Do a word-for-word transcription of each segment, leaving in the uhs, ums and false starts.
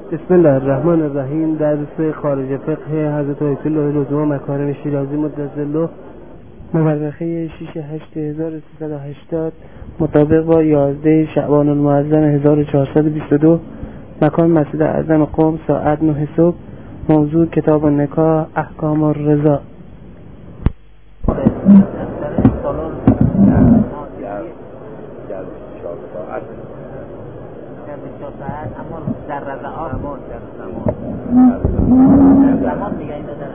بسم الله الرحمن الرحیم. درس خارج فقه حضرت آیت الله لزوم مکارم شیرازی مدظله مورخه شش هشت هزار و سیصد و هشتاد مطابق با یازده شعبان المعظم هزار و چهارصد و بیست و دو، مکان مسجد اعظم قم، ساعت نه صبح. موضوع کتاب النکاح، احکام الرضا. اما در رضاعات در زمان در زمان دیگه اینو در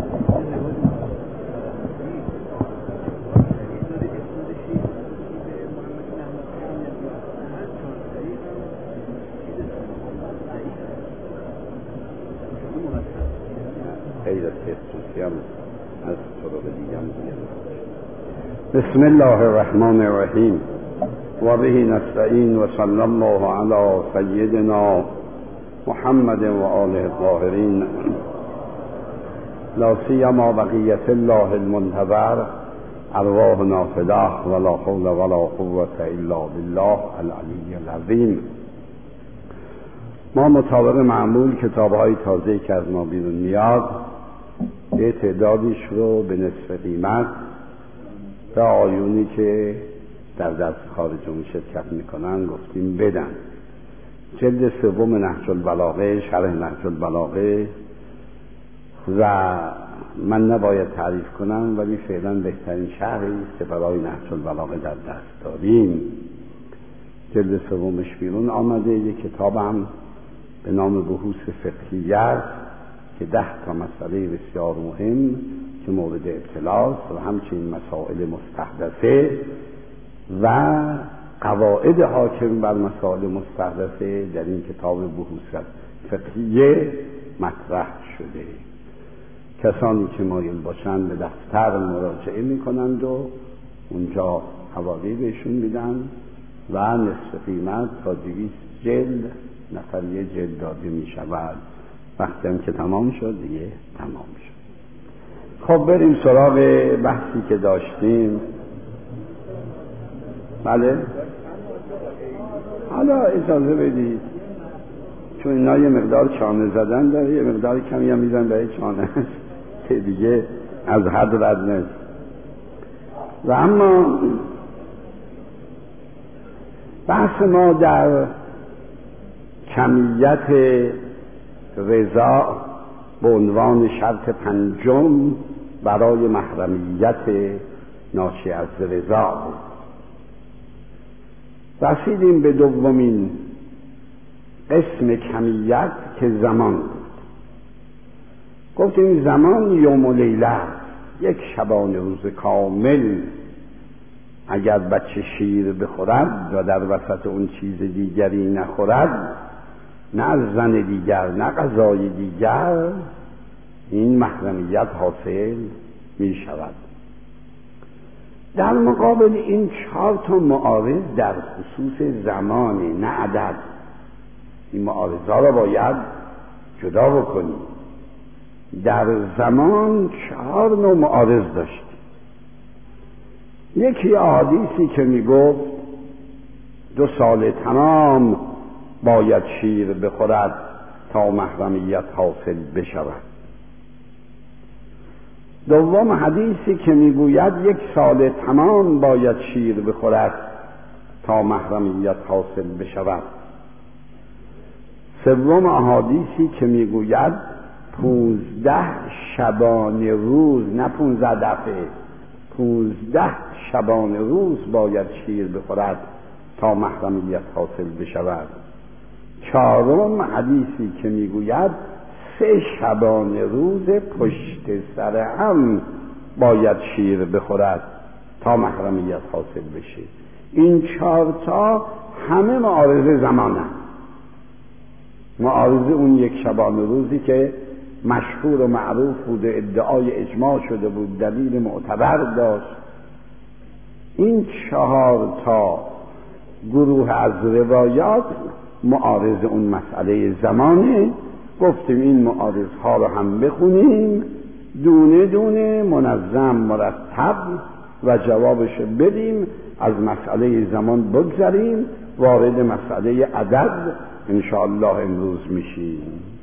غیر از خصوصی هم از طرق دیگه هم بسم الله الرحمن الرحیم و به نستعین و صلی الله علی سیدنا محمد و آله الطاهرین لا سیما بقیت الله المنتظر ارواحنا فداه ولا حول ولا قوة الا بالله العلی العظیم. ما مطابق معمول کتاب‌های تازه‌ای که از ما بیرون میاد یه تعدادیش رو به نصف قیمت به آیونی که در درس خارجمون شرکت میکنن گفتیم بدن. جلد سوم نهج البلاغه، شرح نهج البلاغه، و من نباید تعریف کنم ولی فعلا بهترین شرحی است که برای نهج البلاغه در دست داریم. جلد سومش بیرون آمده. یک کتابم به نام بحوث فقهیه است که ده تا مسئله بسیار مهم که مورد ابتلاست و همچنین مسائل مستحدثه و قواعد حاکم بر مسائل مستحدثه در این کتاب بحوث فقهیه مطرح شده. کسانی که مایل باشند به دفتر مراجعه میکنند و اونجا حوالی بهشون میدن و نصف قیمت تا دویست جلد نفر یه جلد داده میشود. وقتی هم که تمام شد دیگه تمام شد. خب بریم سراغ بحثی که داشتیم. بله حالا اجازه بدید چون اینا یه مقدار چانه زدن داره، یه مقدار کمی هم میزن برای چانه هست که دیگه از حد رد نیست. و اما بحث ما در کمیت رضا به عنوان شرط پنجم برای محرمیت ناشی از رضا بود. رسیدیم به دومین قسم کمیت که زمان بود. گفتیم زمان یوم و لیله، یک شبانه روز کامل. اگر بچه شیر بخورد و در وسط اون چیز دیگری نخورد، نه از زن دیگر نه غذای دیگر، این محرمیت حاصل می شود. در مقابل این چهار تا معارض در خصوص زمانه، نه عدد. این معارضها را باید جدا بکنیم. در زمان چهار نوع معارض داشت. یکی احادیثی که می گفت دو سال تمام باید شیر بخورد تا محرمیت حاصل بشود. دوم حدیثی که میگوید یک سال تمام باید شیر بخورد تا محرمیت حاصل بشود. سوم احادیثی که میگوید پونزده شبانه روز، نه پونزده دفعه، پونزده شبانه روز باید شیر بخورد تا محرمیت حاصل بشود. چهارم حدیثی که میگوید سه شبانه روز پشت سر هم باید شیر بخورد تا محرمیت حاصل بشه. این چهار تا همه معارض زمانه، معارض اون یک شبانه روزی که مشهور و معروف بود، ادعای اجماع شده بود، دلیل معتبر داشت. این چهار تا گروه از روایات معارض اون مسئله زمانه. گفتیم این معارض ها رو هم بخونیم دونه دونه، منظم مرتب، و جوابش بدیم. از مسئله زمان بگذریم، وارد مسئله عدد انشاءالله امروز میشیم.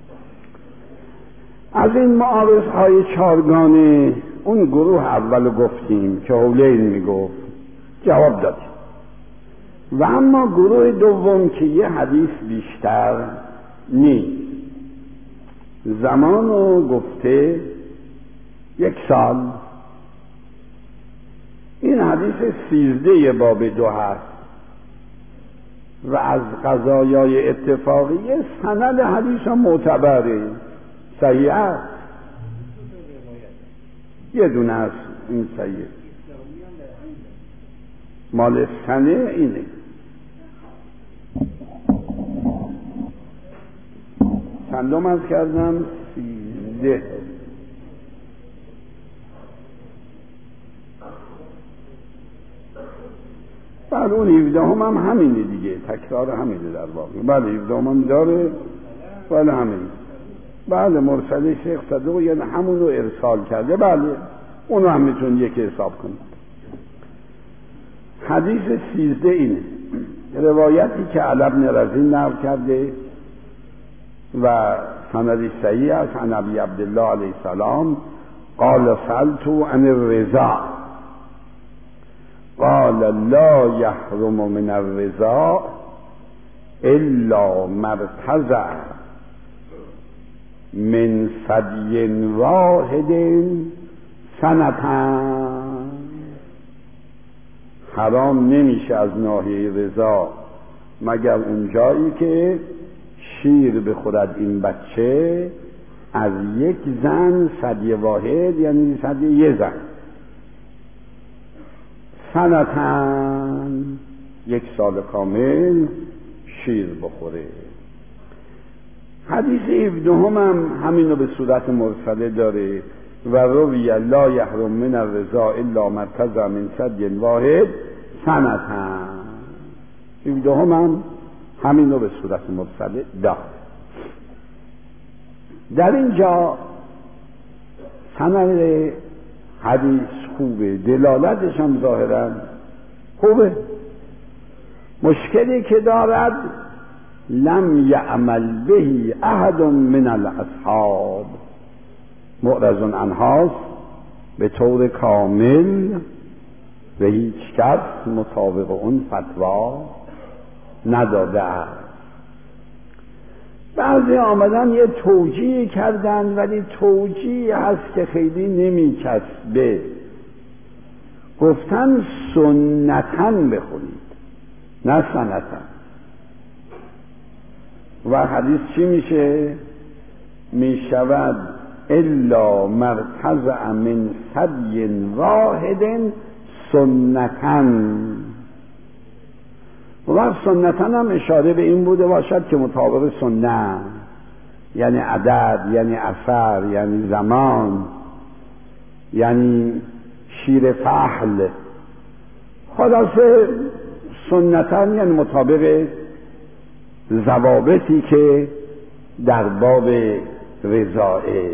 از این معارض های چارگانه اون گروه اول گفتیم که حولین میگفت، جواب دادیم. و اما گروه دوم که یه حدیث بیشتر نیست، زمانو گفته یک سال، این حدیث سیزده باب دو هست و از قضایای اتفاقی سند حدیث ها معتبره، صحیح است، یه دونه است این صحیح، مال سنه اینه. چندم از کردم سیزده. بله اون هفده هم, هم همینه دیگه، تکرار همینه در واقع. بله هفده هم, هم داره، بله همینه. بله مرسل شیخ صدوق یعنی همون رو ارسال کرده، بله اونو هم میتون یک حساب کنید. حدیث سیزده اینه، روایتی که علی بن رزین نقل کرده و سندی صحیح است، عن ابی عبدالله علیه السلام قال سألت عن الرضا قال لا يحرم من الرضا الا ما ارتضع من ثدی واحد سنتان. حرام نمیشه از ناحیه رضا مگر اون جایی که شیر بخورد این بچه از یک زن ثدی واحد، یعنی ثدی یه زن، سنتن یک سال کامل شیر بخوره. حدیث هفدهم هم همینو به صورت مرسله داره و روی لا یحرم من الرضا الا ما ارتضع من ثدی واحد سنتن. هفدهم هم همینو به صورت مرسله داره. در اینجا سند حدیث خوبه، دلالتش هم ظاهرا خوبه. مشکلی که دارد لم یعمل به احد من الاصحاب، معرض عنهاست به طور کامل و هیچ کس مطابق اون فتوا نداده است. بعضی آمدن یه توجیه کردن ولی توجیه هست که خیلی نمی کسبه. گفتن سنتن بخونید نه سنتن. و حدیث چی میشه؟ میشود الا مرتضع من ثدی واحد سنتن. و سنتن هم اشاره به این بوده باشد که مطابق سنت، یعنی عدد، یعنی اثر، یعنی زمان، یعنی شیر فحل. خلاصه سنتن یعنی مطابق ضوابطی که در باب رضائه.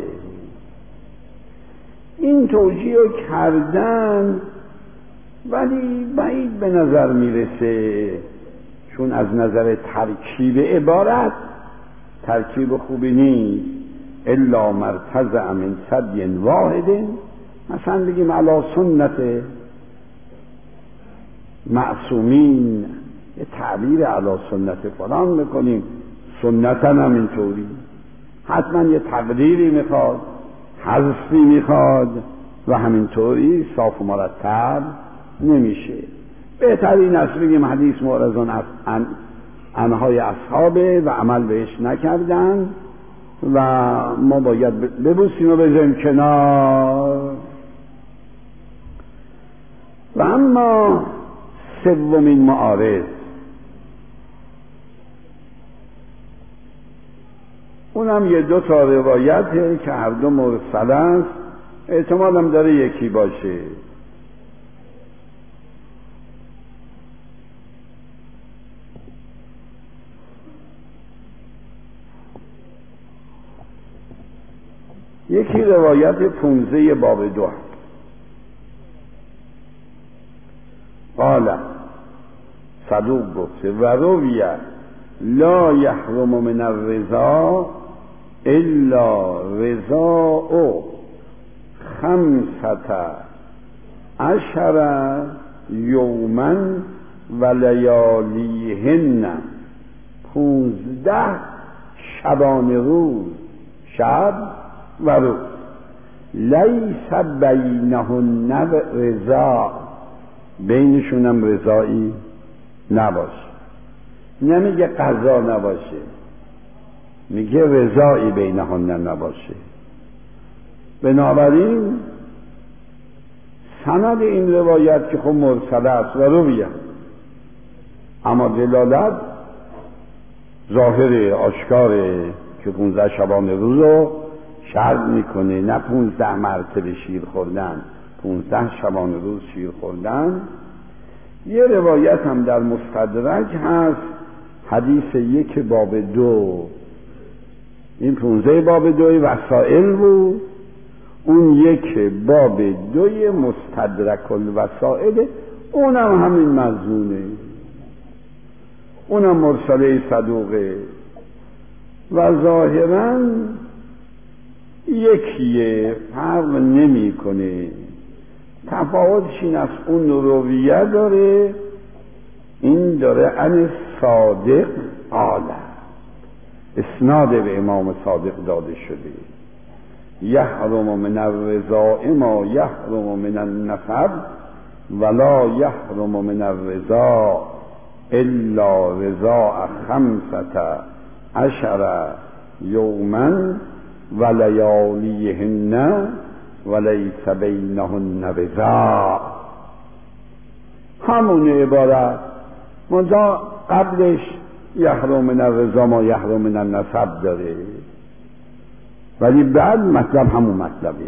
این توجیه رو کردن ولی بعید به نظر میرسه، چون از نظر ترکیب عبارت ترکیب خوبی نیست. الا مرتضع من ثدی واحد، مثلا بگیم علی سنت معصومین، یه تعبیر علی سنت فلان میکنیم، سنتن هم اینطوری. حتما یه تقدیری میخواد، حذفی میخواد و همینطوری صاف و مرتب نمیشه. بهترین است بگیم حدیث معرض عن عنهای اصحابه و عمل بهش نکردن و ما باید ببوسیم و بذاریم کنار. و اما سومین معارض، اونم یه دو تا روایته که هر دو مرسل است، احتمال هم داره یکی باشه. یکی روایت پونزه باب دو قال صدوق گفته و رویه لا یحرم من الرضا الا رضاء خمسة عشر یوما و لیالیهن، پونزده شبانه روز، شب و روز. لیس بینهن رضا، بینشونم رضایی نباشه. نمیگه قضا نباشه، میگه رضایی بینهن نباشه. بنابراین سند این روایت که خب مرسله است و رویه، اما دلالت ظاهر آشکاره که پونزده شبانه روز رو شرط میکنه، نه پونزده مرتبه شیر خوردن، پونزده شبانه روز شیر خوردن. یه روایت هم در مستدرک هست، حدیث یک باب دو، این پونزده باب دوی وسائل بود، اون یک باب دوی مستدرک الوسائل، اونم همین مضمونه، اونم مرسله صدوقه و ظاهراً یکیه، فرق نمی کنه. تفاوتش این است اون رویه داره، این داره ان صادق قال، اسناد به امام صادق داده شده. یحرم من الرضاء ما یحرم من النسب ولا یحرم من الرضا الا رضاء خمسة عشر یوما و لیالیهن و لیس بینهن رضا. همون عبارت منتها قبلش یحرم من الرضا ما یحرم من النسب داره، ولی بعد مطلب همون مطلبه.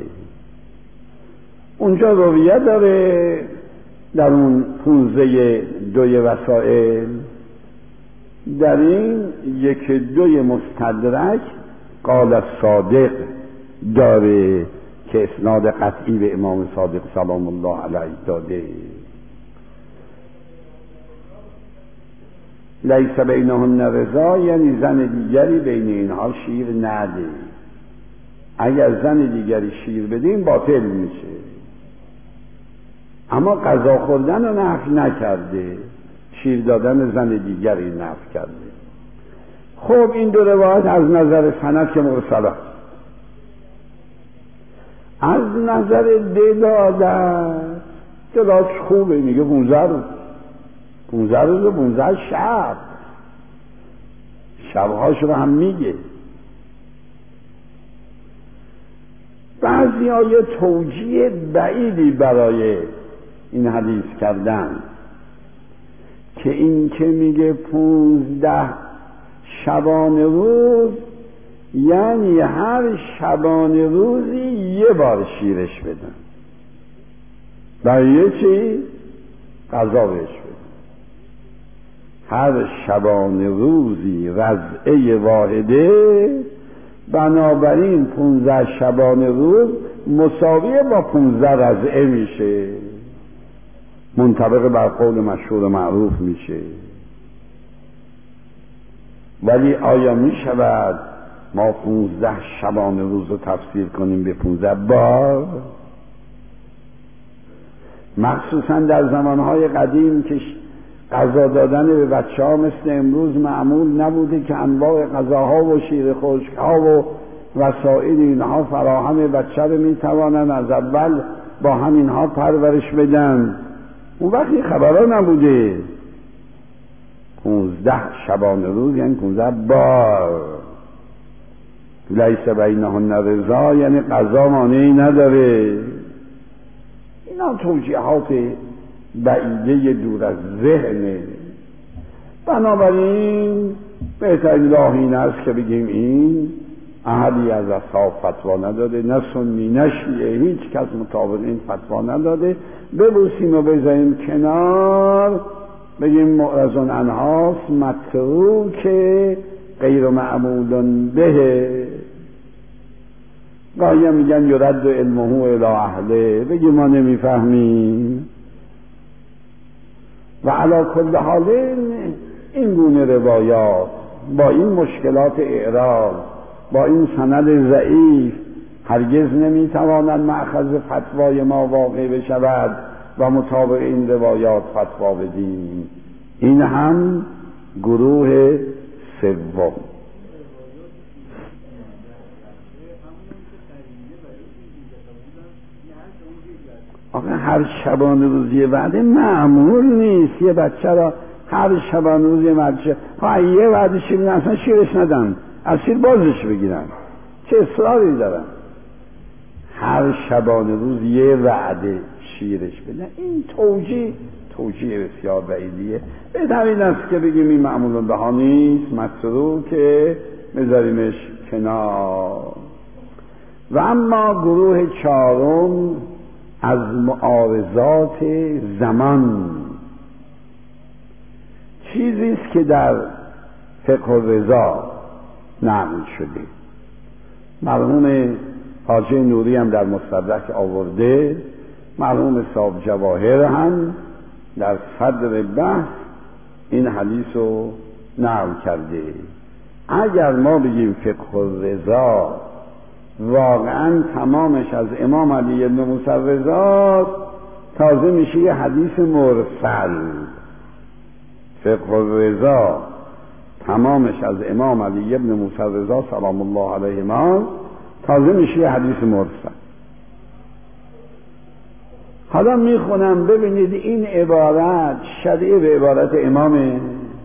اونجا رویه داره در اون پونزه دوی وسائل، در این یک دوی مستدرک قال صادق داره که اسناد قطعی به امام صادق سلام الله علیه داده. لیس بینهن رضا یعنی زن دیگری بین اینها شیر نده. اگر زن دیگری شیر بدیم باطل میشه، اما غذا خوردن رو نفی نکرده، شیر دادن زن دیگری نفی کرده. خب این دو روایت از نظر سند که مرسل است. از نظر دلالت دلالت خوبه، میگه پونزده روز پونزده روز و پونزده شب، شبهاش رو هم میگه. بعضی ها یه توجیه بعیدی برای این حدیث کردن که این که میگه پونزده شبانه روز یعنی هر شبانه روزی یه بار شیرش بدن، برای چی؟ غذا بهش بدن. هر شبانه روزی رضعه واحده، بنابراین پونزده شبانه روز مساویه با پونزده رضعه میشه، منطبق بر قول مشهور معروف میشه. ولی آیا میشود ما پونزده شبانه روز رو تفسیر کنیم به پونزده بار؟ مخصوصا در زمانهای قدیم که غذا دادن به بچه ها مثل امروز معمول نبوده که انواع غذاها و شیر خشکها و وسایل اینها فراهم بچه رو میتوانن از اول با همینها پرورش بدن. اون وقتی خبرها نبوده. پونزده شبانه روز یعنی پونزده بار. لیس بینهن رضا یعنی قضا مانعی نداره. اینا توجیهات بعیده دور از ذهنه. بنابراین بهترین راه این است که بگیم این احدی از اصحاب فتوا نداده، نه سنی نه شیعه، هیچ کس مطابق این فتوا نداده. ببوسیم و بذاریم کنار، بگیم معرضون عنهاست، متروک غیر معمولن به. گاهی میگن یرد علمه الی اهله، بگیم ما نمیفهمیم. و علی کل حال این گونه روایات با این مشکلات اعراب، با این سند ضعیف هرگز نمیتواند مأخذ فتوای ما واقع بشود و مطابق این روایات فتوا بدیم. این هم گروه سوم. آقا هر شبانه روزی وعده معمول نیست. یه بچه را هر شبانه روزی وعده ها یه وعده شیر میدن، اصلا شیرش ندن، از شیر بازش بگیرن، چه اصراری دارن؟ هر شبانه روز یه وعده شیرش بدن. این توجیه توجیه بسیار بعیدیه. بهترین است که بگیم این معمول بها نیست، متروکه، بذاریمش کنار. و اما گروه چهارم از معارضات زمان، چیزی است که در فقه الرضا نقل شده. مرحوم حاجی نوری هم در مستدرک آورده، مرحوم صاحب جواهر هم در صدر بحث این حدیث رو نقل کرده. اگر ما بگیم فقه الرضا واقعا تمامش از امام علی بن موسی رضا، تازه میشه یه حدیث مرسل. فقه الرضا تمامش از امام علی بن موسی رضا سلام الله علیهما، تازه میشه یه حدیث مرسل. حالا میخونم ببینید این عبارت شبیه به عبارت امامه.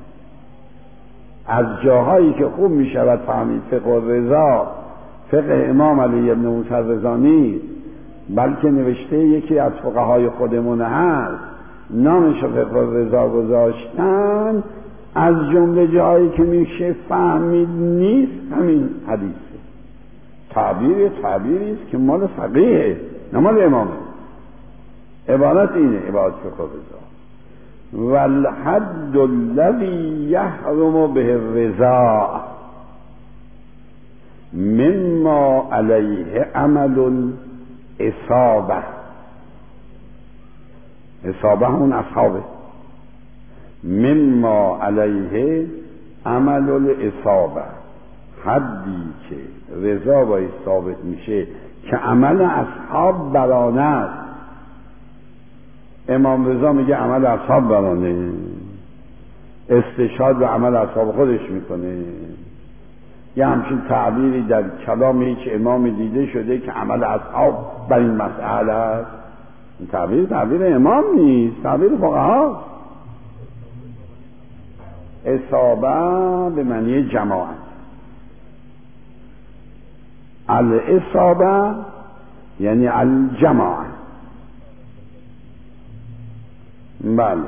از جاهایی که خوب میشود فهمید فقه الرضا فقه امام علی بن موسی رضا نیست، بلکه نوشته یکی از فقهای خودمون هست، نامش فقه الرضا گذاشتن. از جمله جایی که میشه فهمید نیست همین حدیثه. تعبیر تعبیری است که مال فقیه نه مال امامه. عبارت اینه، عبارت فقه الرضا: والحد الذی یحرم به الرضا مما علیه عمل الاصابه. اصابه همون اصحابه. مما علیه عمل الاصابه، حدی که رضا باید ثابت میشه که عمل اصحاب برانه است. امام رضا میگه عمل اصحاب برانه، استشهاد به عمل اصحاب خودش میکنه. یه همچین تعبیری در کلام هیچ امامی دیده شده که عمل اصحاب بر این مسئله است؟ این تعبیر تعبیر امام نیست، تعبیر فقها. اصابه به معنی جماعت. الاصابه یعنی الجماعت. بله.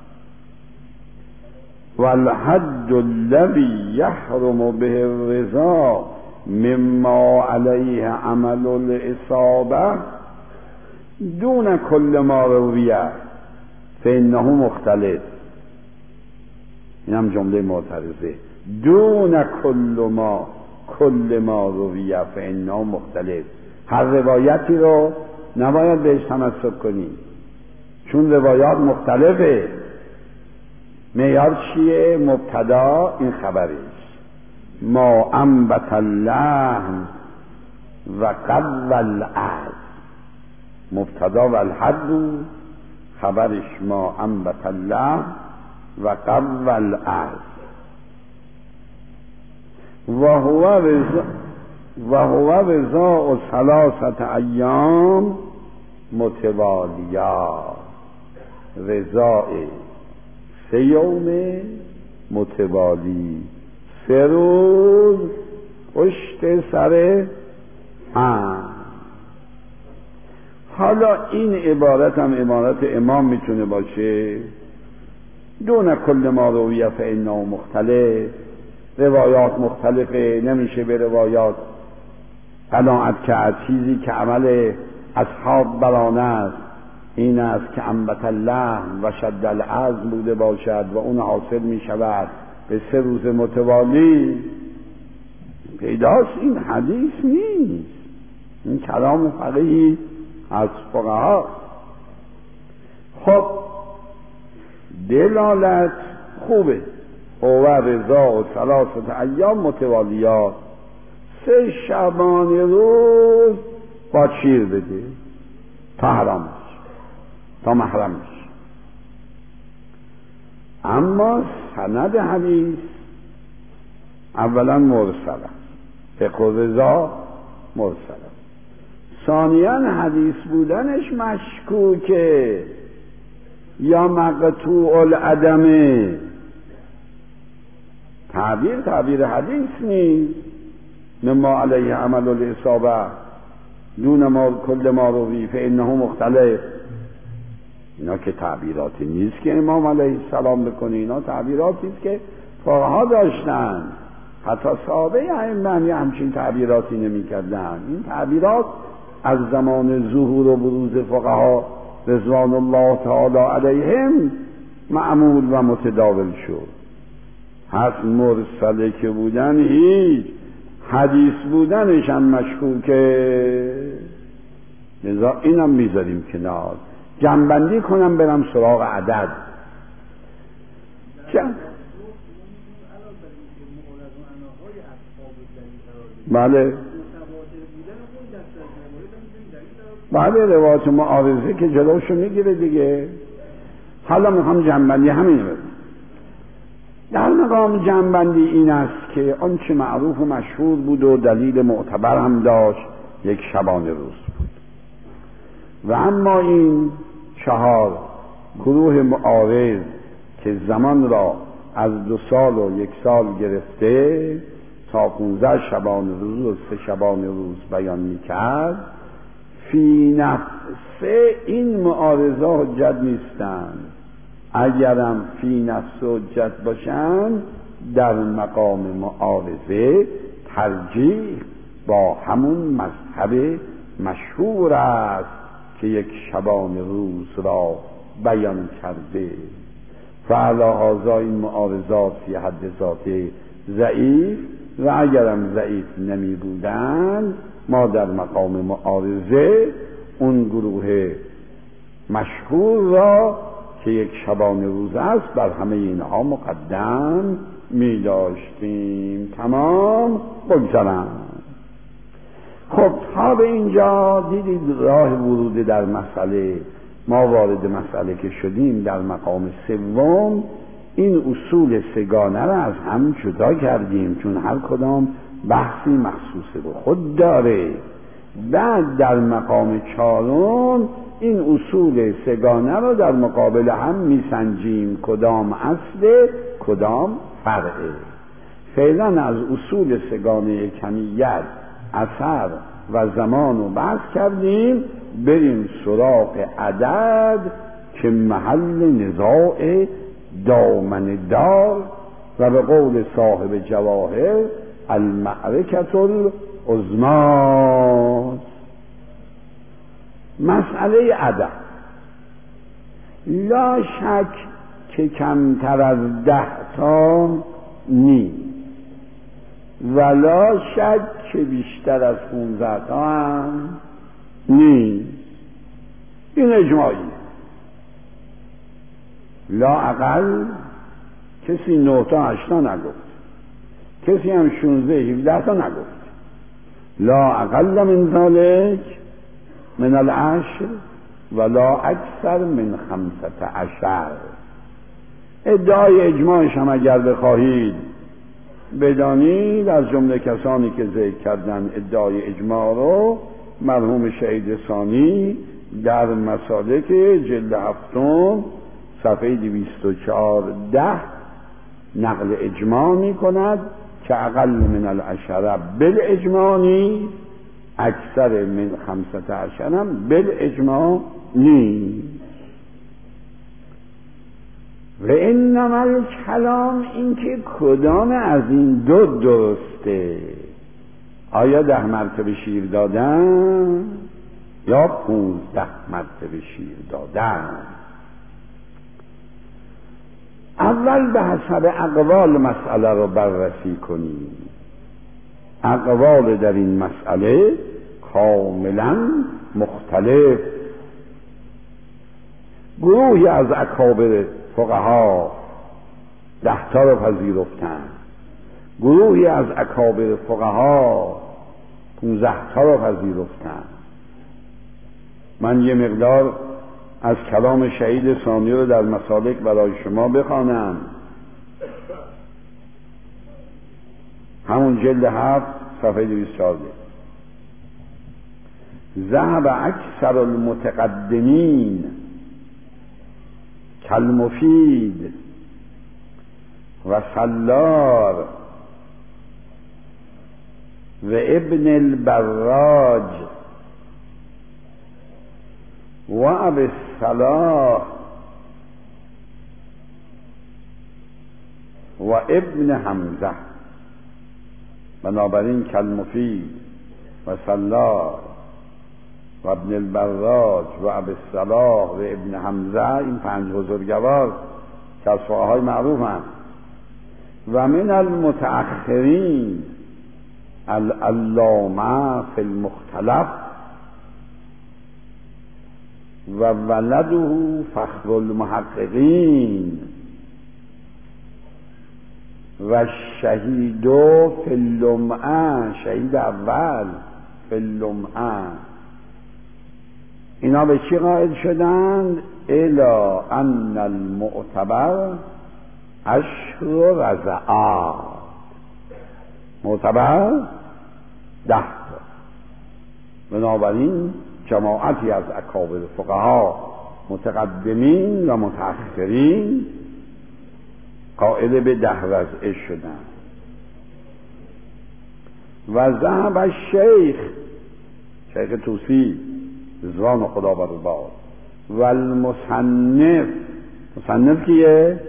والحد الذی یحرم به الرضا مما علیه عمل الاصابه دون کل ما رویه فانه مختلف. این هم جمله معترضه. دون کل ما کل ما رویه فانه مختلف. هر روایتی رو نباید بهش تمسک کنی، چون روایات مختلفه. معیار چیه؟ مبتدا این خبرش، ما انبت اللحم و قوى العظم. مبتدا و الحد خبرش ما انبت اللحم و قوى العظم. و هو رضا و هو رضا ثلاثه ایام متوالیات. رضا سه یوم متوالی، سه روز پشت سر هم. حالا این عبارت هم عبارت امام میتونه باشه. دون کل ما رویه فانه مختلف. روایات مختلفه، نمیشه به روایات قناعت کرد. چیزی که عمل اصحاب برانه است این است که انبت اللحم و شد العظم بوده باشد و اون حاصل می شود به سه روز متوالی. پیداست این حدیث نیست، این کلام فقیهی از فقها. خب دلالت خوبه، او رضا و ثلاثت ایام متوالیات، سه شبانه روز با شیر بده تا حرام بشه، تا محرم بشه. اما سند حدیث اولا مرسل است، فقه و رضا مرسل است. ثانیاً حدیث بودنش مشکوکه یا مقطوع العدمه. تعبیر تعبیر حدیث نیست. مما علیه عمل الاصابه دون ما کل ما روی فانه مختلف. اینا که تعبیراتی نیست که امام علیه السلام بکنه، اینا تعبیراتی است که فقها داشتن. حتی صحابه ائمه همچین تعبیراتی نمی‌کردن. این تعبیرات از زمان ظهور و بروز فقها رضوان الله تعالی علیهم معمول و متداول شد. هست مرسله که بودن هیچ، حدیث بودنش هم مشکوکه، لذا اینم میذاریم کنار. جنبندی کنم برم سراغ عدد. چند؟ بله بله روایت معارضه که جلوشو میگیره دیگه. حالا میخوام جنبندی همین رو. در مقام جنبندی این است که آنچه معروف و مشهور بود و دلیل معتبر هم داشت یک شبانه روز بود، و اما این چهار گروه معارض که زمان را از دو سال و یک سال گرفته تا پونزده شبانه روز و سه شبانه روز بیان میکرد، فی نفسه این معارضه حجت نیستند. اگرم فی نفس حجت باشند در مقام معارضه ترجیح با همون مذهب مشهور است که یک شبانه روز را بیان کرده. فعلی هذا این معارضات فی حد ذاته ضعیف، و اگرم ضعیف نمی بودند ما در مقام معارضه اون گروه مشهور را که یک شبانه روز است بر همه اینها مقدم می داشتیم. تمام بگذارم. خب تا به اینجا دیدید راه ورود در مسئله. ما وارد مسئله که شدیم در مقام سوم این اصول سگانه را از هم جدا کردیم، چون هر کدام بحثی مخصوص به خود داره. بعد در مقام چهارم این اصول سگانه را در مقابل هم میسنجیم، کدام اصل کدام فرعه. فعلا از اصول سگانه کمیت، اثر و زمان رو بحث کردیم. بریم سراغ عدد که محل نزاع دامن دار و به قول صاحب جواهر المعرکة العظمی. مسئله عدد لا شک که کمتر از ده تا نیست، ولا شک که بیشتر از پونزده تا هم نیست. این اجماعی. لا اقل کسی نه تا هشت تا نگفت، کسی هم شونزده هفده تا نگفت. لا اقل من ذلك من العشر ولا اکثر من خمسة عشر. ادعای اجماعش هم اگر بخواهید بدانید، از جمله کسانی که ذکر کردن ادعای اجماع رو مرحوم شهید ثانی در مسالک جلد هفتم صفحه دویست و چهارده نقل اجماع می کند که اقل من العشره بالاجماع نیست، اکثر من خمسة عشر هم بالاجماع نیست. و انما الکلام این که کدام از این دو درسته، آیا ده مرتبه شیر دادن یا پونزده مرتبه شیر دادن. اول به حسب اقوال مسئله رو بررسی کنیم. اقوال در این مسئله کاملا مختلف. گروهی از اکابر فقها ده تا رو پذیرفتن. گروهی از اکابر فقها پونزده تا رو پذیرفتن. من یه مقدار از کلام شهید ثانی رو در مسالک برای شما بخوانم. همون جلد هفت صفحه دویست و چهارده. ذهب اکثر المتقدمین کالمفید و سلار و ابن البراج و ابی الصلاح و ابن حمزه. بنابراین کالمفید و سلار و ابن البراج و ابی الصلاح و ابن حمزه، این پنج بزرگوار که از فقهای معروف هم. و من المتأخرین العلامه فی المختلف و ولده فخر المحققین و شهید فی اللمعه، شهید اول فی اللمعه. اینا به چی قائل شدند؟ الا ان المعتبر عشر رضعات. معتبر ده تا. بنابراین جماعتی از اکابر فقها متقدمین و متأخرین قائل به ده رضعه شدند. و ذهب الشیخ شیخ توسی رضوان خدا بر باد و المصنف، مصنف کیه؟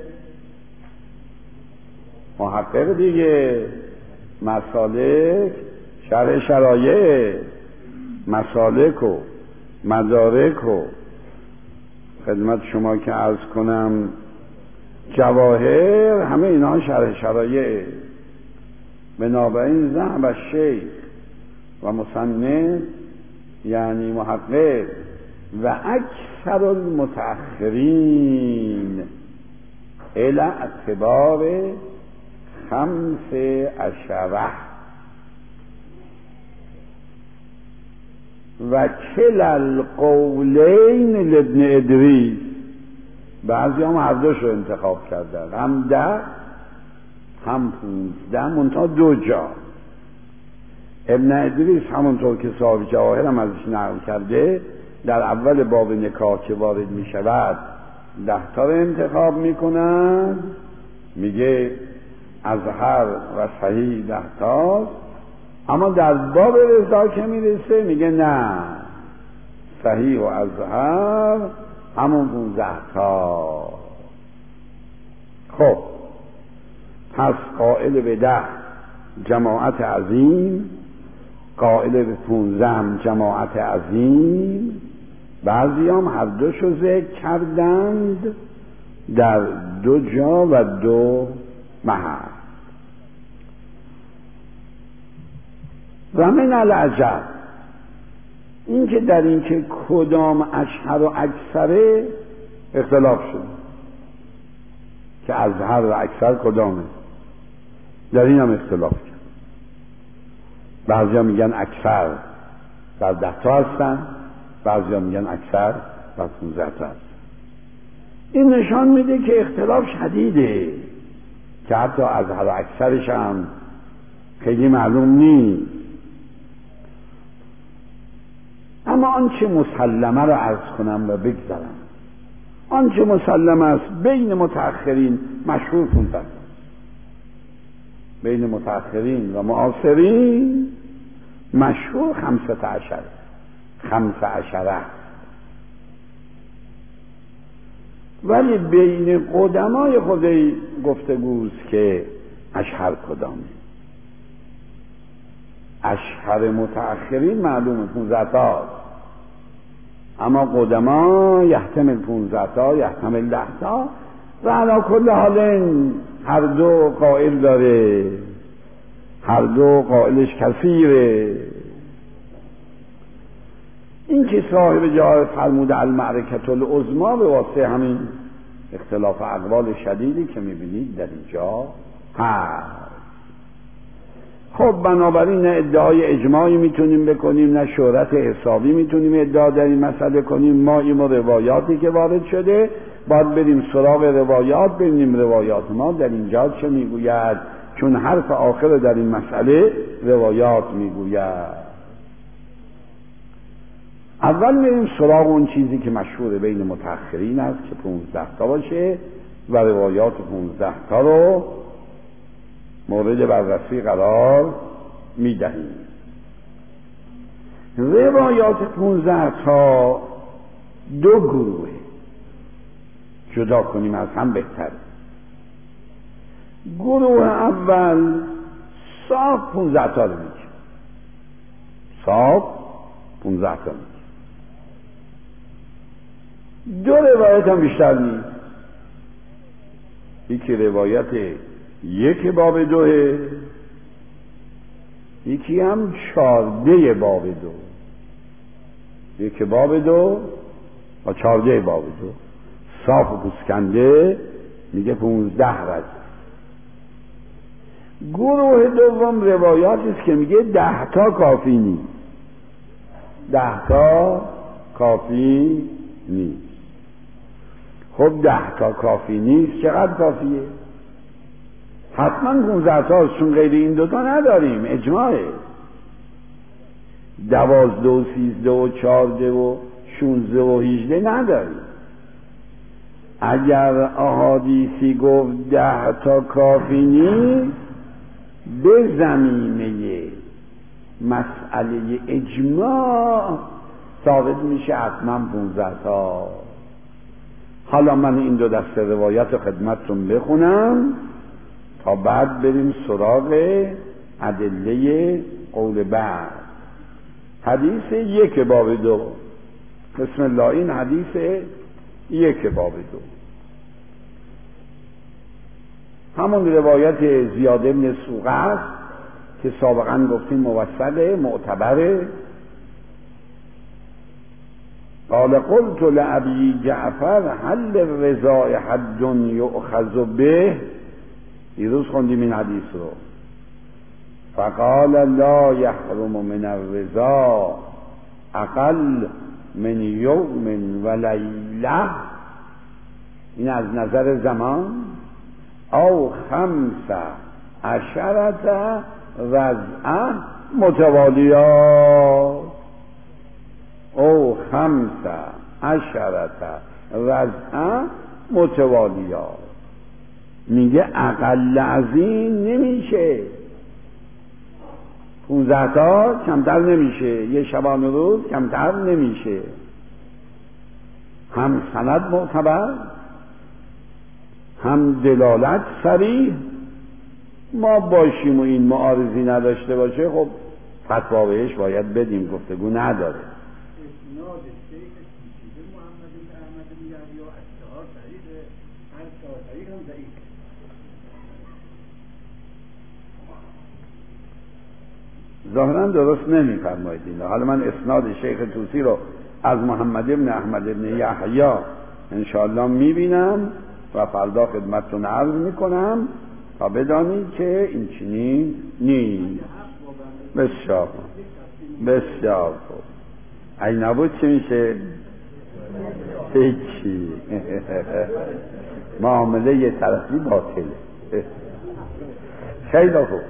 محقق دیگه، مسالک شرح شرایع، مسالک و مدارک و خدمت شما که عرض کنم جواهر، همه اینها شرح شرایع. بنابراین ذهب الشیخ و مصنف یعنی محقق و اکثر المتأخرین الی اعتبار خمس عشره و کلا القولین لابن ادریس. بعضی هم هر دوش رو انتخاب کردن، هم ده هم پونزده، منتها دو جا. ابن ادریس همونطور که صاحب جواهر هم ازش نقل کرده، در اول باب نکاح که وارد می شود ده تا رو انتخاب می کنن، میگه ازهر و صحیح ده تاست. اما در باب رضا که میرسه میگه نه، صحیح و ازهر همون پونزده تا. خب پس قائل به ده جماعت عظیم، قائل به پونزده جماعت عظیم. بعضی هم هر دوشو ذکر کردند در دو جا و دو محل. و من العجب این که در این که کدام اشهر و اکثره اختلاف شد، که ازهر و اکثر کدامه، در این هم اختلاف کرد. بعضی ها میگن اکثر در ده تا هستن، بعضی ها میگن اکثر در پونزده تا هستن. این نشان میده که اختلاف شدیده، که حتی ازهر و اکثرش هم خیلی معلوم نیست. اما آنچه مسلمه رو عرض کنم و بگذارم، آنچه مسلمه است بین متأخرین مشهور پونزده، بین متأخرین و معاصرین مشهور خمسة عشر، خمسة عشره. ولی بین قدمای خودی گفتگوست که اشهر کدامه. اشهر متأخرین معلومه پونزده تا، اما قدما یحتمل پونزده تا، یحتمل ده تا. و علی کل حال هر دو قائل داره، هر دو قائلش کثیره. این که صاحب جواهر فرموده المعرکة العظمی به واسطه همین اختلاف اقوال شدیدی که میبینید در اینجا هست. خب بنابراین نه ادعای اجماعی میتونیم بکنیم، نه شهرت حسابی میتونیم ادعا در این مسئله کنیم. ما این روایاتی که وارد شده باید بریم سراغ روایات، ببینیم روایات ما در اینجا چه میگوید، چون حرف آخر در این مسئله روایات میگوید. اول میریم سراغ اون چیزی که مشهور بین متأخرین است که پونزده تا باشه و روایات پونزده تا رو مورد بررسی قرار میدهیم. روایات پونزده تا دو گروه جدا کنیم از هم بهتر. گروه اول صاف پونزده تا رو میگه، صاف پونزده تا میگه. دو روایت هم بیشتر نیست، یکی روایت یک باب دوه، یکی هم چارده باب دو، یک باب دو و چارده باب دو. صاف و پوسکنده میگه پونزده رد. گروه دوم روایاتی است که میگه ده تا کافی نیست، ده تا کافی نیست. خب ده تا کافی نیست، چقدر کافیه؟ حتما پونزده تا، چون غیر این دوتا نداریم، اجماعه. دوازده و سیزده و چارده و شونزده و هیجده نداریم. اگر احادیثی گفت ده تا کافی نیست، به زمینه مسئله اجماع ثابت میشه حتما پونزده تا. حالا من این دو دسته روایت خدمتتون بخونم تا بعد بریم سراغ ادله قول بعد. حدیث یک باب دو، بسم الله. این حدیث یک باب دو، همون روایت زیاد بن سوقه است که سابقا گفتیم موثقه، معتبره. قال قلت لأبي جعفر هل الرضاء حد يؤخذ به، دیروز خوندیم این حدیث رو. فقال لا يحرم من الرضا اقل من یوم و لیله، این از نظر زمان، او خمس عشرت وضعه متوالیات، او خمس عشرت وضعه متوالیات. میگه اقل از این نمیشه، پونزده تا کمتر نمیشه، یه شبانه روز کمتر نمیشه. هم سند معتبر، هم دلالت صریح. ما باشیم و این معارضی نداشته باشه، خب فتوا بهش باید بدیم، گفتگو نداره. ظاهرا درست نمی‌فرمایید این. حالا من اسناد شیخ طوسی رو از محمد ابن احمد ابن یحیی انشاءالله میبینم و فردا خدمتتون عرض میکنم تا بدانید که این چنین نیست. بسیار بسیار خوب. این نبود چی میشه؟ هیچی. معامله یه طرفی باطله. خیلی خوب.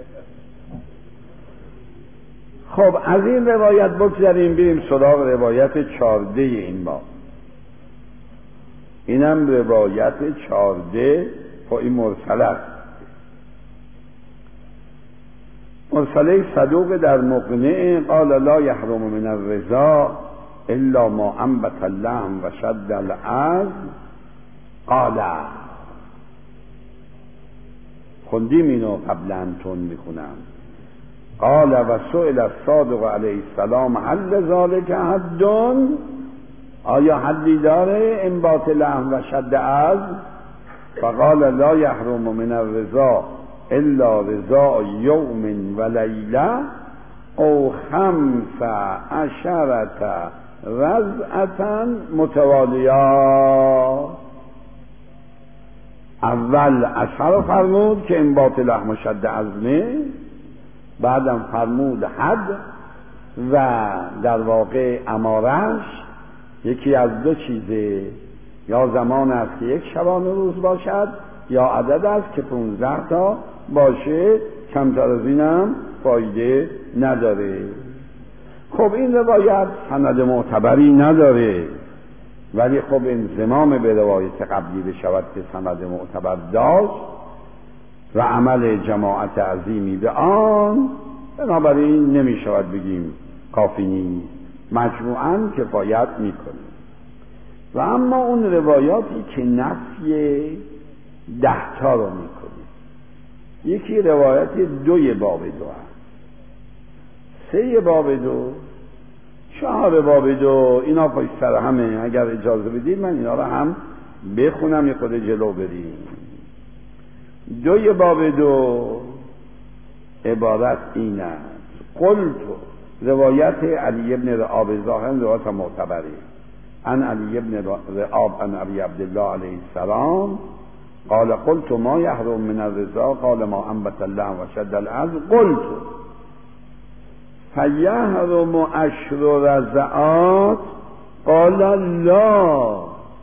خب از این روایت بگذاریم بریم سراغ روایت چارده این باب. اینم روایت چارده، خب این مرسله است. مرسله صدوق در مقنع قال لا يحرم من الرضا الا ما انبت اللحم و شد العظم قال. خوندیم اینو قبلا، تون میخونم. قال و سئل الصادق علیه السلام هل ذلك حد، آیا حدی داره انبات لحم و شد عظم؟ فقال لا يحرم من الرضا الا رضا یوم و لیله او خمس عشرت رضعة متوالیات. اول اشهر رو فرمود که انبات لحم و شد عظمه، بعدم فرمود حد و در واقع امارش یکی از دو چیزه، یا زمان است که یک شبانه روز باشد یا عدد است که پونزده تا باشه، کمتر از اینم فایده نداره. خب این روایت سند معتبری نداره، ولی خب انضمام به روایت قبلی بشود که سند معتبر داشت و عمل جماعت عظیمی به آن، بنابراین نمی شود بگیم کافی نیست، مجموعاً کفایت میکنه. و اما اون روایاتی که نفی ده تا رو میکنه، یکی روایت دوی باب دو هست، سه باب دو، چهار باب دو، اینا پشت سر همه. اگر اجازه بدید من اینا رو هم بخونم، یه خود جلو بریم. دوی باب دو عبارت این است: قلتو، روایت علی ابن رعاب، ظاهرا روایت معتبری، عن علی ابن رعاب عن ابی عبدالله علیه السلام قال قلت ما یحرم من الرضا قال ما انبت الله و شد العظم قلت فیحرم عشر رضعات قال لا،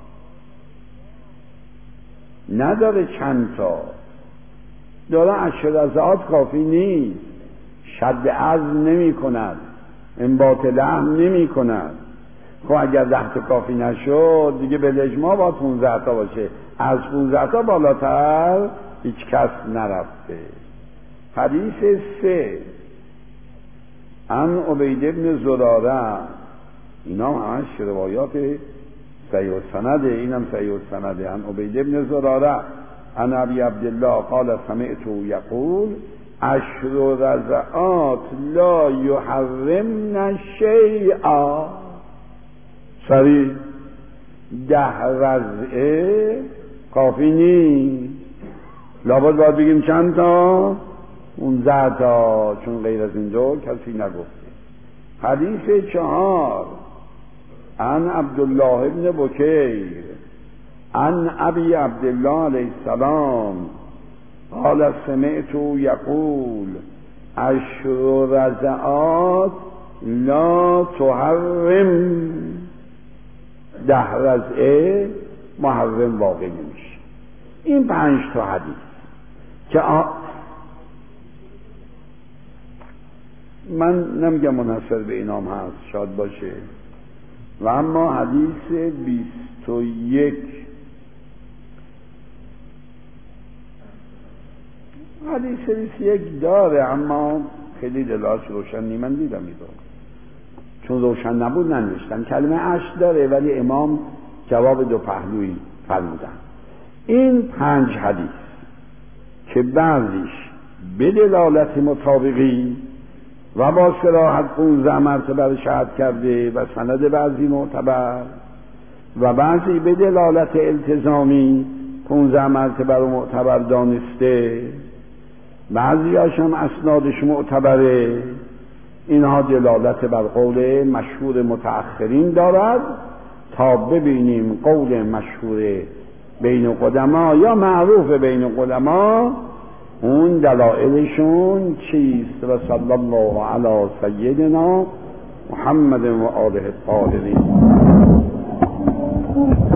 نداره چند تا، داره عشر رضعات کافی نیست، شد عظم نمی کند، انبات لحم نمی کند. خب اگر ده تا کافی نشد دیگه به اجماع با پونزده تا باشه، از پونزده تا بالاتر هیچ کس نرفته. حدیث سه عن عبید ابن زراره، اینا همش روایات صحیح السنده، اینم صحیح السنده. عن عبید ابن زراره عن ابی عبدالله قال سمعت یقول عشر رضعات لا یحرمن شیئا، سریع ده رضعه کافی نیست، لابد باید بگیم چند تا؟ پونزده تا، چون غیر از این دو کسی نگفته. حدیث چهار عن عبدالله ابن بکیر عن ابی عبدالله علیه السلام قال سمعت یقول عشر رضعات لا تحرم، ده رضعه محرم واقع نمیشه. این پنج تا حدیث که آ... من نمیگم منحصر به اینام هست، شاد باشه. و اما حدیث بیست و یک، حدیث بیست و یک داره اما خیلی دلاش روشن نی، من دیدم ایدو چون روشن نبود ننوشتم. کلمه عشر داره ولی امام جواب دو پهلویی فرمودن. این پنج حدیث که بعضیش به دلالت مطابقی و با صراحت پونزده مرتبه شهادت کرده و سند بعضی معتبر و بعضی به دلالت التزامی پونزده مرتبه رو معتبر دانسته، بعضی هاشم اسنادش معتبره، اینها دلالت بر قول مشهور متأخرین دارد تا ببینیم قول مشهور بین قدما یا معروف بین قدما اون دلائلشون چیست. و صلی الله علی سیدنا محمد و آله الطاهرین.